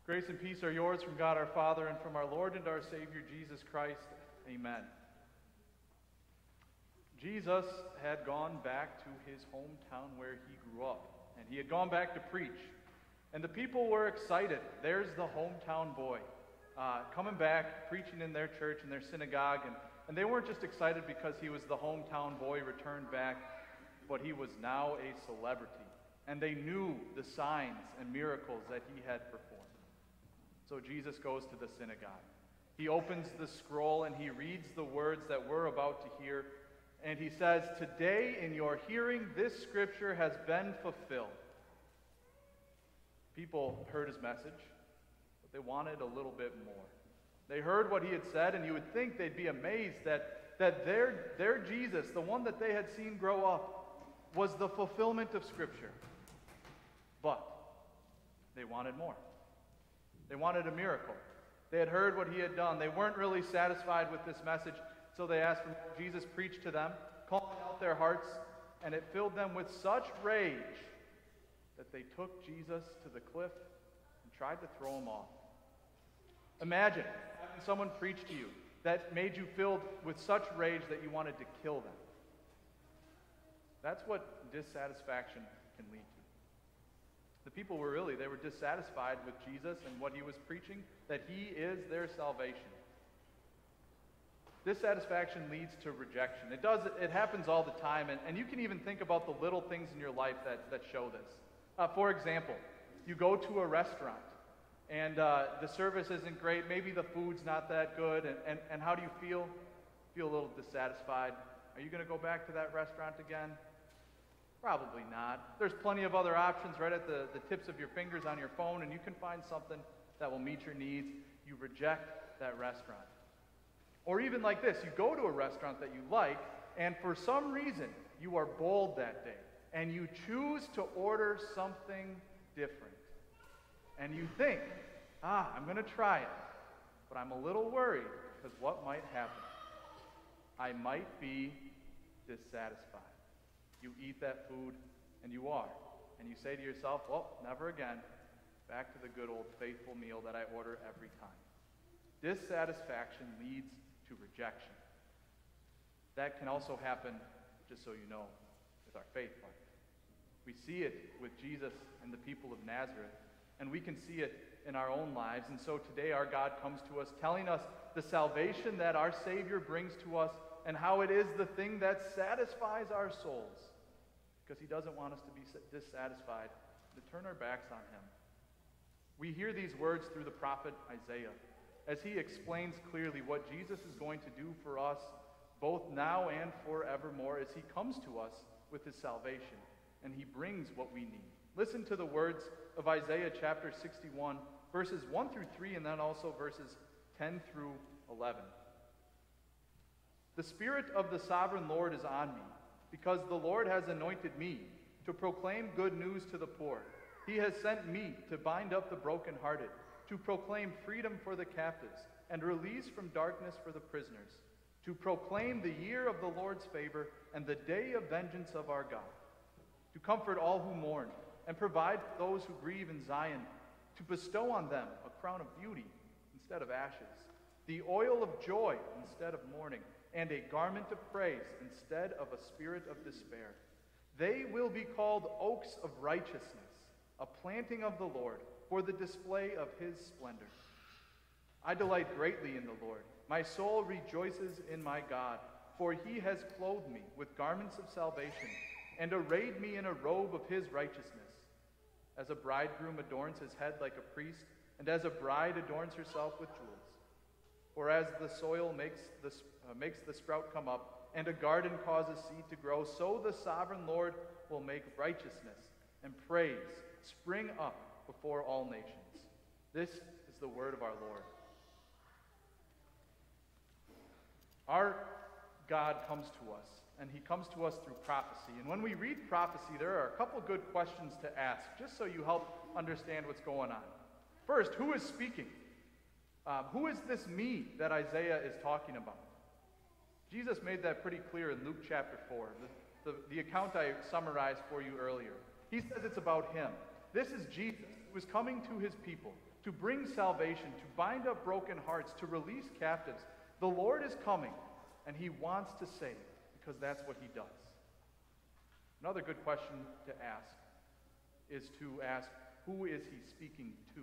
Grace and peace are yours from God our Father and from our Lord and our Savior Jesus Christ. Amen. Jesus had gone back to his hometown where he grew up, and he had gone back to preach. And the people were excited. There's the hometown boy coming back, preaching in their church, in their synagogue. And they weren't just excited because he was the hometown boy returned back, but he was now a celebrity. And they knew the signs and miracles that he had performed. So Jesus goes to the synagogue. He opens the scroll and he reads the words that we're about to hear. And he says, "Today in your hearing, this scripture has been fulfilled." People heard his message, but they wanted a little bit more. They heard what he had said, and you would think they'd be amazed that their Jesus, the one that they had seen grow up, was the fulfillment of Scripture. But they wanted more. They wanted a miracle. They had heard what he had done. They weren't really satisfied with this message, so they asked for more. Jesus preached to them, calling out their hearts, and it filled them with such rage that they took Jesus to the cliff and tried to throw him off. Imagine having someone preach to you that made you filled with such rage that you wanted to kill them. That's what dissatisfaction can lead to. The people were dissatisfied with Jesus and what he was preaching, that he is their salvation. Dissatisfaction leads to rejection. It happens all the time, and you can even think about the little things in your life that show this. For example, you go to a restaurant, and the service isn't great, maybe the food's not that good, and how do you feel? Feel a little dissatisfied. Are you going to go back to that restaurant again? Probably not. There's plenty of other options right at the tips of your fingers on your phone, and you can find something that will meet your needs. You reject that restaurant. Or even like this, you go to a restaurant that you like, and for some reason, you are bold that day, and you choose to order something different. And you think, I'm going to try it, but I'm a little worried because what might happen? I might be dissatisfied. You eat that food, and you are. And you say to yourself, well, never again. Back to the good old faithful meal that I order every time. Dissatisfaction leads to rejection. That can also happen, just so you know, with our faith life. We see it with Jesus and the people of Nazareth, and we can see it in our own lives. And so today our God comes to us telling us the salvation that our Savior brings to us and how it is the thing that satisfies our souls. Because he doesn't want us to be dissatisfied, to turn our backs on him. We hear these words through the prophet Isaiah as he explains clearly what Jesus is going to do for us both now and forevermore as he comes to us with his salvation and he brings what we need. Listen to the words of Isaiah chapter 61, verses 1 through 3, and then also verses 10 through 11. "The Spirit of the sovereign Lord is on me, because the Lord has anointed me to proclaim good news to the poor. He has sent me to bind up the brokenhearted, to proclaim freedom for the captives, and release from darkness for the prisoners, to proclaim the year of the Lord's favor and the day of vengeance of our God, to comfort all who mourn, and provide for those who grieve in Zion, to bestow on them a crown of beauty instead of ashes, the oil of joy instead of mourning, and a garment of praise instead of a spirit of despair. They will be called oaks of righteousness, a planting of the Lord, for the display of his splendor. I delight greatly in the Lord. My soul rejoices in my God, for he has clothed me with garments of salvation and arrayed me in a robe of his righteousness. As a bridegroom adorns his head like a priest, and as a bride adorns herself with jewels. For as the soil makes the sprout come up, and a garden causes seed to grow, so the sovereign Lord will make righteousness and praise spring up before all nations. This is the word of our Lord. Our God comes to us, and he comes to us through prophecy. And when we read prophecy, there are a couple good questions to ask, just so you help understand what's going on. First, who is speaking? Who is this me that Isaiah is talking about? Jesus made that pretty clear in Luke chapter 4, the account I summarized for you earlier. He says it's about him. This is Jesus, was coming to his people to bring salvation, to bind up broken hearts, to release captives. The Lord is coming, and he wants to save, because that's what he does. Another good question to ask is to ask, who is he speaking to?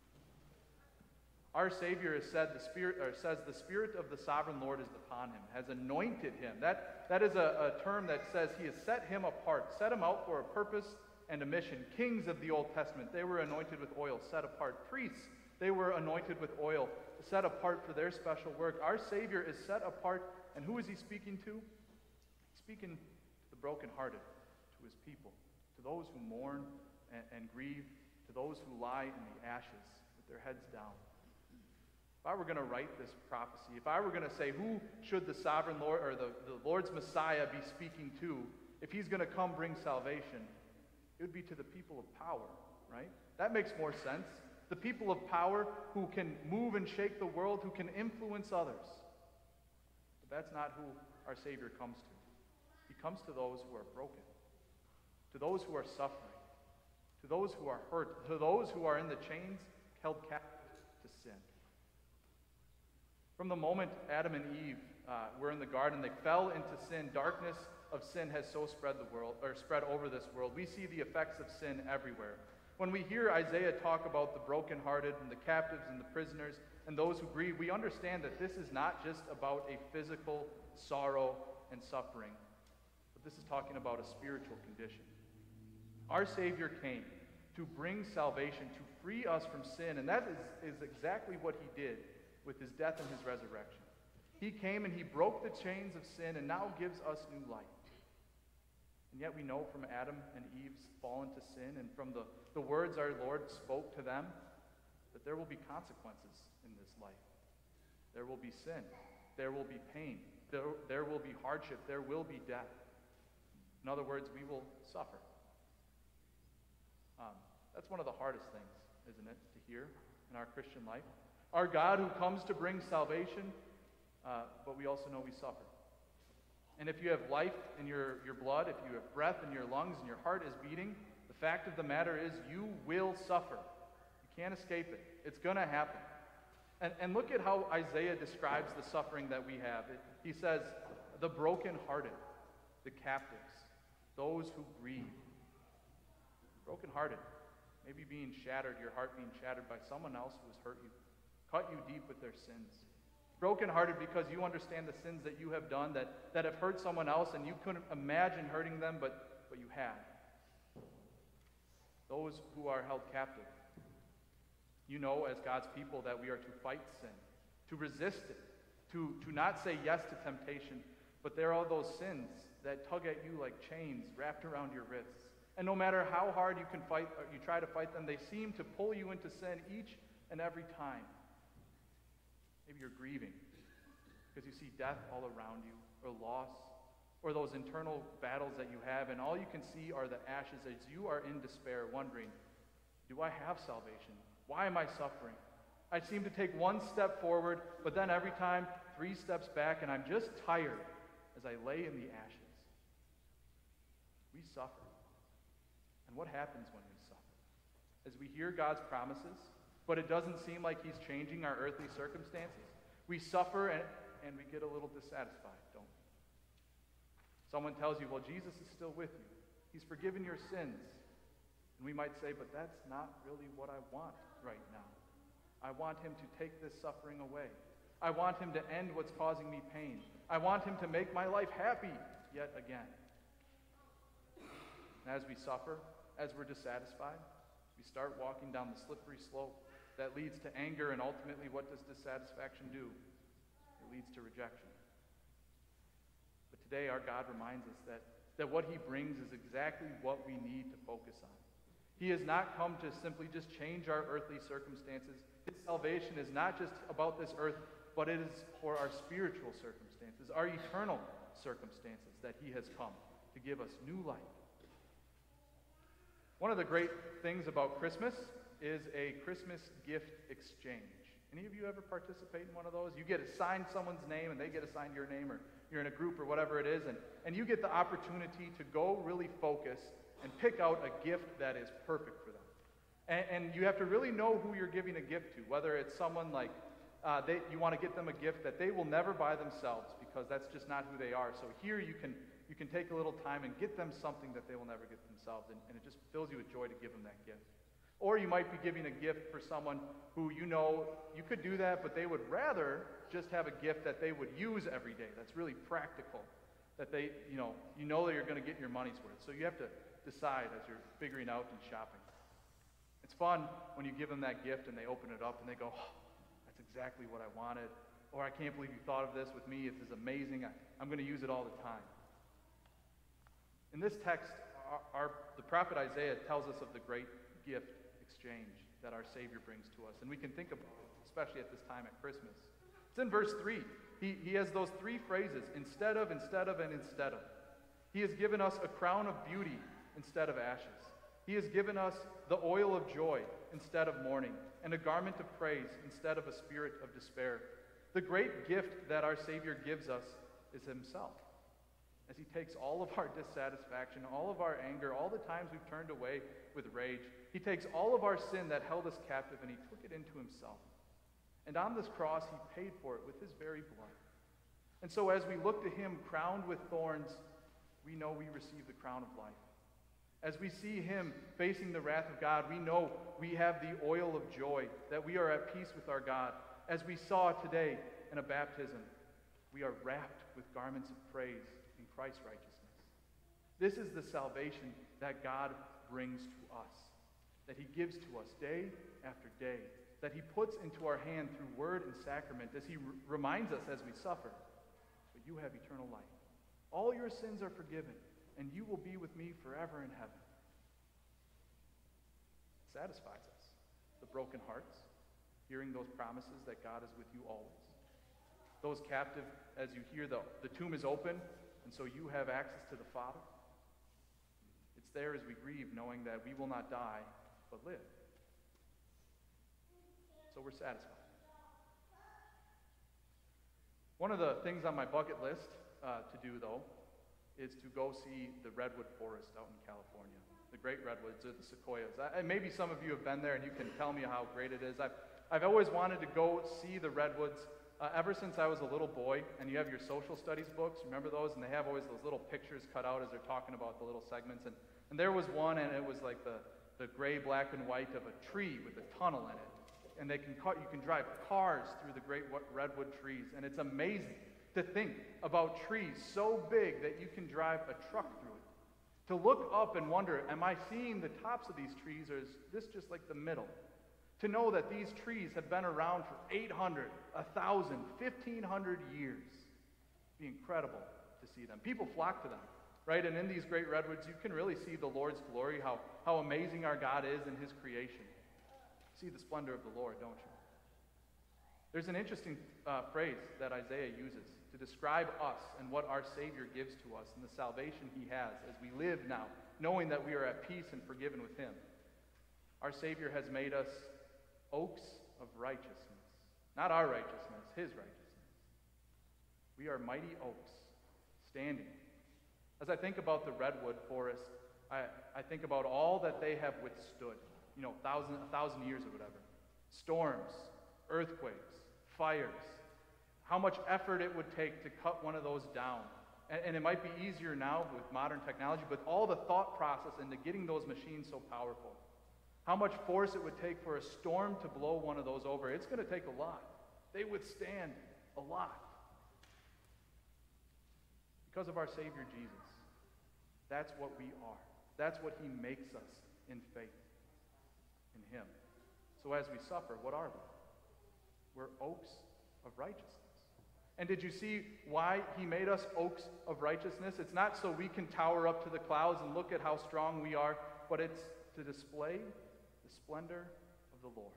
Our Savior says the Spirit of the Sovereign Lord is upon him, has anointed him. That is a term that says he has set him apart, set him out for a purpose and a mission. Kings of the Old Testament, they were anointed with oil, set apart. Priests, they were anointed with oil, set apart for their special work. Our Savior is set apart, and who is he speaking to? He's speaking to the brokenhearted, to his people, to those who mourn and grieve, to those who lie in the ashes with their heads down. If I were going to write this prophecy, if I were going to say who should the sovereign Lord or the Lord's Messiah be speaking to, if he's going to come bring salvation, it would be to the people of power, right? That makes more sense. The people of power who can move and shake the world, who can influence others. But that's not who our Savior comes to. He comes to those who are broken, to those who are suffering, to those who are hurt, to those who are in the chains held captive to sin. From the moment Adam and Eve were in the garden, they fell into sin. Darkness of sin has so spread over this world. We see the effects of sin everywhere. When we hear Isaiah talk about the brokenhearted and the captives and the prisoners and those who grieve, we understand that this is not just about a physical sorrow and suffering, but this is talking about a spiritual condition. Our Savior came to bring salvation, to free us from sin, and that is exactly what he did with his death and his resurrection. He came and he broke the chains of sin and now gives us new life. And yet we know from Adam and Eve's fall into sin and from the words our Lord spoke to them that there will be consequences in this life. There will be sin. There will be pain. There will be hardship. There will be death. In other words, we will suffer. That's one of the hardest things, isn't it, to hear in our Christian life? Our God who comes to bring salvation, but we also know we suffer. And if you have life in your blood, if you have breath in your lungs and your heart is beating, the fact of the matter is you will suffer. You can't escape it. It's going to happen. And look at how Isaiah describes the suffering that we have. He says, the brokenhearted, the captives, those who grieve. Brokenhearted, maybe being shattered, your heart being shattered by someone else who has hurt you, cut you deep with their sins. Brokenhearted because you understand the sins that you have done that have hurt someone else and you couldn't imagine hurting them, but you have. Those who are held captive. You know, as God's people, that we are to fight sin, to resist it, to not say yes to temptation, but there are those sins that tug at you like chains wrapped around your wrists. And no matter how hard you can fight, or you try to fight them, they seem to pull you into sin each and every time. Maybe you're grieving because you see death all around you, or loss, or those internal battles that you have, and all you can see are the ashes as you are in despair, wondering, do I have salvation? Why am I suffering? I seem to take one step forward, but then every time 3 steps back, and I'm just tired as I lay in the ashes. We suffer. And what happens when we suffer? As we hear God's promises, but it doesn't seem like he's changing our earthly circumstances, we suffer and we get a little dissatisfied, don't we? Someone tells you, well, Jesus is still with you. He's forgiven your sins. And we might say, but that's not really what I want right now. I want him to take this suffering away. I want him to end what's causing me pain. I want him to make my life happy yet again. And as we suffer, as we're dissatisfied, we start walking down the slippery slope that leads to anger, and ultimately, what does dissatisfaction do? It leads to rejection. But today, our God reminds us that what he brings is exactly what we need to focus on. He has not come to simply just change our earthly circumstances. His salvation is not just about this earth, but it is for our spiritual circumstances, our eternal circumstances, that he has come to give us new life. One of the great things about Christmas is a Christmas gift exchange. Any of you ever participate in one of those? You get assigned someone's name and they get assigned your name, or you're in a group or whatever it is, and you get the opportunity to go really focus and pick out a gift that is perfect for them. And you have to really know who you're giving a gift to, whether it's someone like you want to get them a gift that they will never buy themselves because that's just not who they are. So here you can take a little time and get them something that they will never get themselves, and it just fills you with joy to give them that gift. Or you might be giving a gift for someone who you know you could do that, but they would rather just have a gift that they would use every day, that's really practical, that they, you know that you're going to get your money's worth. So you have to decide as you're figuring out and shopping. It's fun when you give them that gift and they open it up and they go, oh, that's exactly what I wanted. Or I can't believe you thought of this with me. This is amazing. I'm going to use it all the time. In this text, the prophet Isaiah tells us of the great gift exchange that our Savior brings to us. And we can think about it, especially at this time at Christmas. It's in verse 3. He has those three phrases, instead of, and instead of. He has given us a crown of beauty instead of ashes. He has given us the oil of joy instead of mourning, and a garment of praise instead of a spirit of despair. The great gift that our Savior gives us is himself. As he takes all of our dissatisfaction, all of our anger, all the times we've turned away with rage, he takes all of our sin that held us captive and he took it into himself. And on this cross, he paid for it with his very blood. And so as we look to him crowned with thorns, we know we receive the crown of life. As we see him facing the wrath of God, we know we have the oil of joy, that we are at peace with our God. As we saw today in a baptism, we are wrapped with garments of praise in Christ's righteousness. This is the salvation that God brings to us, that he gives to us day after day, that he puts into our hand through word and sacrament, as he reminds us as we suffer, but you have eternal life. All your sins are forgiven, and you will be with me forever in heaven. It satisfies us, the broken hearts, hearing those promises that God is with you always. Those captive, as you hear the tomb is open, and so you have access to the Father. It's there as we grieve, knowing that we will not die, but live. So we're satisfied. One of the things on my bucket list to do, though, is to go see the redwood forest out in California. The great redwoods, or the sequoias. Maybe some of you have been there and you can tell me how great it is. I've always wanted to go see the redwoods ever since I was a little boy. And you have your social studies books, remember those? And they have always those little pictures cut out as they're talking about the little segments. And there was one, and it was like the gray, black, and white of a tree with a tunnel in it. And you can drive cars through the great redwood trees. And it's amazing to think about trees so big that you can drive a truck through it. To look up and wonder, am I seeing the tops of these trees, or is this just like the middle? To know that these trees have been around for 800, 1,000, 1,500 years. It'd be incredible to see them. People flock to them, right? And in these great redwoods, you can really see the Lord's glory, how amazing our God is in his creation. See the splendor of the Lord, don't you? There's an interesting phrase that Isaiah uses to describe us and what our Savior gives to us and the salvation he has as we live now, knowing that we are at peace and forgiven with him. Our Savior has made us oaks of righteousness. Not our righteousness, his righteousness. We are mighty oaks, standing. As I think about the redwood forest, I think about all that they have withstood, 1,000 years or whatever. Storms, earthquakes, fires, how much effort it would take to cut one of those down. And it might be easier now with modern technology, but all the thought process into getting those machines so powerful. How much force it would take for a storm to blow one of those over. It's going to take a lot. They withstand a lot. Because of our Savior Jesus. That's what we are. That's what he makes us in faith in him. So as we suffer, what are we? We're oaks of righteousness. And did you see why he made us oaks of righteousness? It's not so we can tower up to the clouds and look at how strong we are, but it's to display the splendor of the Lord.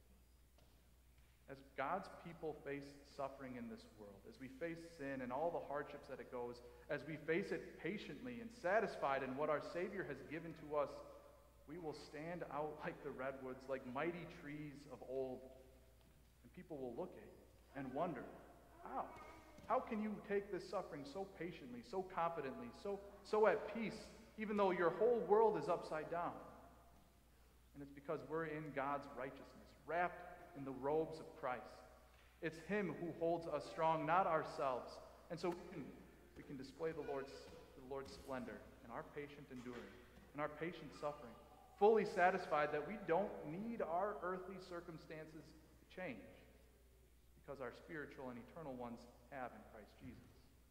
As God's people face suffering in this world, as we face sin and all the hardships that it goes, as we face it patiently and satisfied in what our Savior has given to us, we will stand out like the redwoods, like mighty trees of old. And people will look at you and wonder, how? How can you take this suffering so patiently, so confidently, so at peace, even though your whole world is upside down? And it's because we're in God's righteousness, wrapped in the robes of Christ. It's Him who holds us strong, not ourselves. And so we can display the Lord's splendor in our patient enduring, in our patient suffering, fully satisfied that we don't need our earthly circumstances to change, because our spiritual and eternal ones have in Christ Jesus.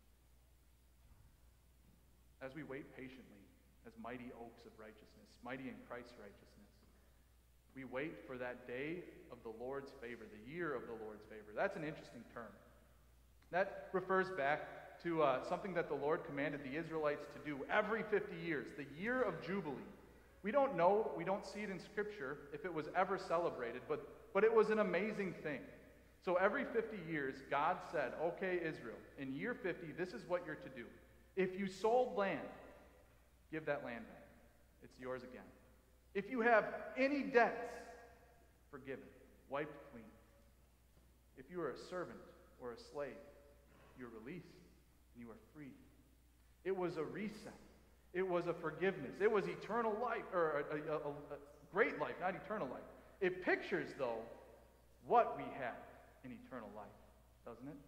As we wait patiently as mighty oaks of righteousness, mighty in Christ's righteousness, we wait for that day of the Lord's favor, the year of the Lord's favor. That's an interesting term. That refers back to something that the Lord commanded the Israelites to do every 50 years, the year of Jubilee. We don't know, we don't see it in Scripture if it was ever celebrated, but it was an amazing thing. So every 50 years, God said, okay, Israel, in year 50, this is what you're to do. If you sold land, give that land back. It's yours again. If you have any debts, forgive it, wiped clean. If you are a servant or a slave, you're released and you are free. It was a reset. It was a forgiveness. It was eternal life, or a great life, not eternal life. It pictures, though, what we have in eternal life, doesn't it?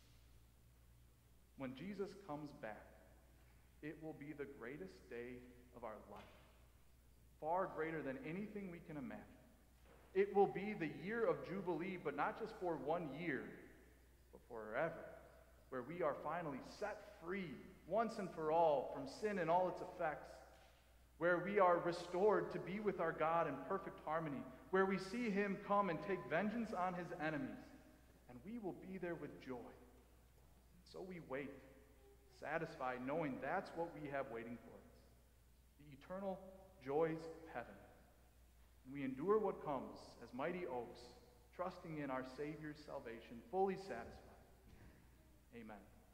When Jesus comes back, it will be the greatest day of our life, far greater than anything we can imagine. It will be the year of Jubilee, but not just for 1 year, but forever, where we are finally set free once and for all from sin and all its effects, where we are restored to be with our God in perfect harmony, where we see Him come and take vengeance on His enemies, and we will be there with joy. So we wait, satisfied, knowing that's what we have waiting for us, the eternal joys of heaven. And we endure what comes as mighty oaks, trusting in our Savior's salvation, fully satisfied. Amen.